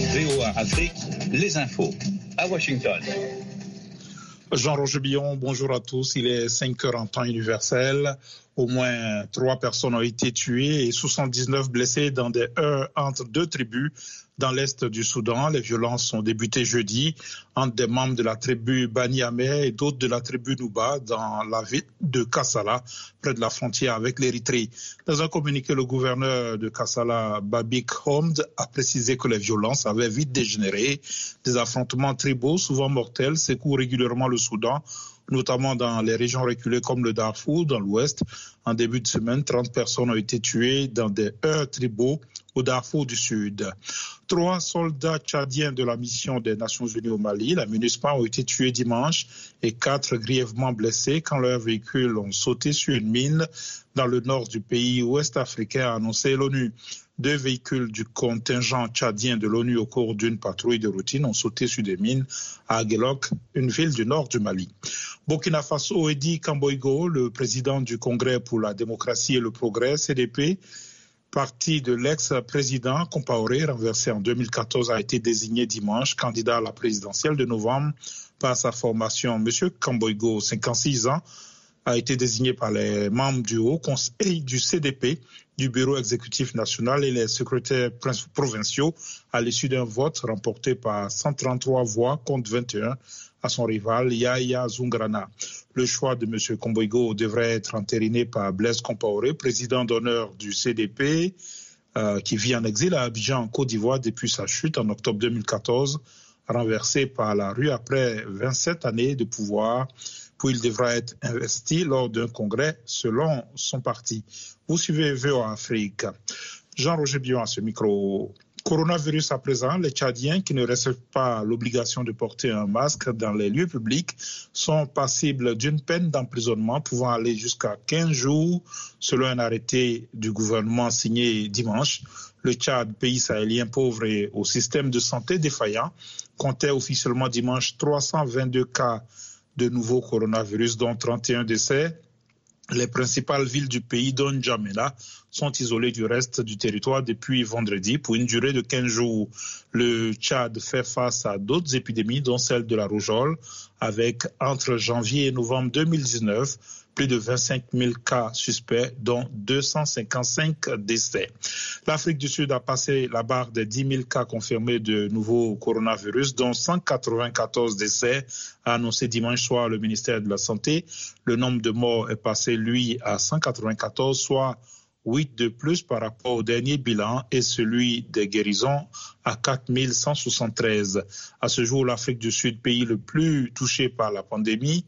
VOA Afrique, les infos à Washington. Jean-Roger Billon, bonjour à tous. Il est 5h en temps universel. Au moins 3 personnes ont été tuées et 79 blessées dans des heurts entre 2 tribus dans l'est du Soudan. Les violences ont débuté jeudi entre des membres de la tribu Bani Ameh et d'autres de la tribu Nuba dans la ville de Kassala, près de la frontière avec l'Érythrée. Dans un communiqué, le gouverneur de Kassala, Babik Homd, a précisé que les violences avaient vite dégénéré. Des affrontements tribaux, souvent mortels, secouent régulièrement le Soudan, notamment dans les régions reculées comme le Darfour, dans l'ouest. En début de semaine, 30 personnes ont été tuées dans des heurts tribaux au Darfour du Sud. 3 soldats tchadiens de la mission des Nations Unies au Mali, la MINUSMA, ont été tués dimanche et 4 grièvement blessés quand leurs véhicules ont sauté sur une mine dans le nord du pays ouest africain, a annoncé l'ONU. 2 véhicules du contingent tchadien de l'ONU au cours d'une patrouille de routine ont sauté sur des mines à Aguelok, une ville du nord du Mali. Burkina Faso, Edi Kamboigo, le président du Congrès pour la démocratie et le progrès, CDP, parti de l'ex-président Compaoré, renversé en 2014, a été désigné dimanche candidat à la présidentielle de novembre par sa formation. Monsieur Kamboigo, 56 ans, a été désigné par les membres du Haut Conseil du CDP, du Bureau exécutif national et les secrétaires provinciaux à l'issue d'un vote remporté par 133 voix contre 21 à son rival Yahya Zoungrana. Le choix de M. Kamboigo devrait être entériné par Blaise Compaoré, président d'honneur du CDP, qui vit en exil à Abidjan, en Côte d'Ivoire, depuis sa chute en octobre 2014, renversé par la rue après 27 années de pouvoir, puis il devra être investi lors d'un congrès selon son parti. Vous suivez VOA Afrique. Jean-Roger Billon à ce micro. Coronavirus à présent, les Tchadiens qui ne respectent pas l'obligation de porter un masque dans les lieux publics sont passibles d'une peine d'emprisonnement pouvant aller jusqu'à 15 jours, selon un arrêté du gouvernement signé dimanche. Le Tchad, pays sahélien pauvre et au système de santé défaillant, comptait officiellement dimanche 322 cas de nouveaux coronavirus, dont 31 décès. Les principales villes du pays, dont N'Djamena, sont isolées du reste du territoire depuis vendredi pour une durée de 15 jours. Le Tchad fait face à d'autres épidémies, dont celle de la rougeole, avec entre janvier et novembre 2019, plus de 25 000 cas suspects, dont 255 décès. L'Afrique du Sud a passé la barre des 10 000 cas confirmés de nouveaux coronavirus, dont 194 décès, a annoncé dimanche soir le ministère de la Santé. Le nombre de morts est passé, lui, à 194, soit 8 de plus par rapport au dernier bilan, et celui des guérisons à 4 173. À ce jour, l'Afrique du Sud, pays le plus touché par la pandémie,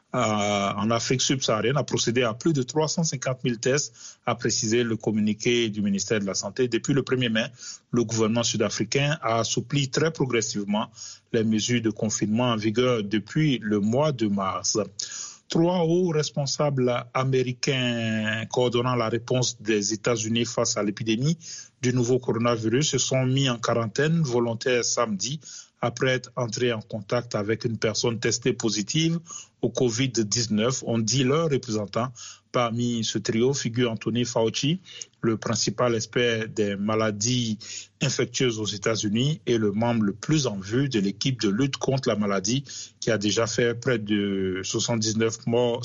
en Afrique subsaharienne, a procédé à plus de 350 000 tests, a précisé le communiqué du ministère de la Santé. Depuis le 1er mai, le gouvernement sud-africain a assoupli très progressivement les mesures de confinement en vigueur depuis le mois de mars. 3 hauts responsables américains coordonnant la réponse des États-Unis face à l'épidémie du nouveau coronavirus se sont mis en quarantaine volontaire samedi après être entrés en contact avec une personne testée positive au Covid-19, ont dit leurs représentants. Parmi ce trio figure Anthony Fauci, le principal expert des maladies infectieuses aux États-Unis et le membre le plus en vue de l'équipe de lutte contre la maladie qui a déjà fait près de 79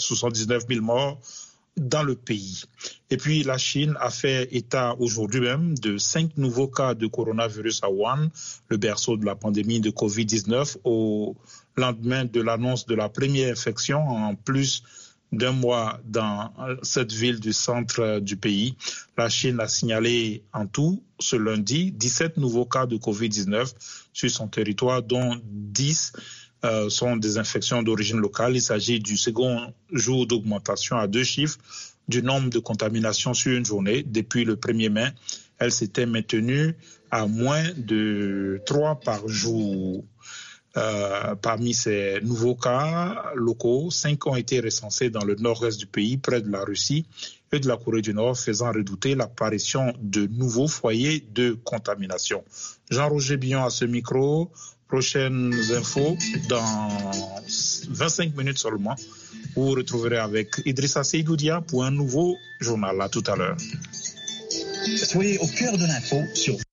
000 morts dans le pays. Et puis la Chine a fait état aujourd'hui même de 5 nouveaux cas de coronavirus à Wuhan, le berceau de la pandémie de Covid-19, au lendemain de l'annonce de la première infection en plus d'un mois dans cette ville du centre du pays. La Chine a signalé en tout ce lundi 17 nouveaux cas de Covid-19 sur son territoire, dont 10 sont des infections d'origine locale. Il s'agit du second jour d'augmentation à 2 chiffres du nombre de contaminations sur une journée. Depuis le 1er mai, elle s'était maintenue à moins de 3 par jour. Parmi ces nouveaux cas locaux, 5 ont été recensés dans le nord-est du pays, près de la Russie et de la Corée du Nord, faisant redouter l'apparition de nouveaux foyers de contamination. Jean-Roger Billon à ce micro. Prochaines infos dans 25 minutes seulement. Vous vous retrouverez avec Idrissa Seydoudia pour un nouveau journal. À tout à l'heure. Soyez au cœur de l'info sur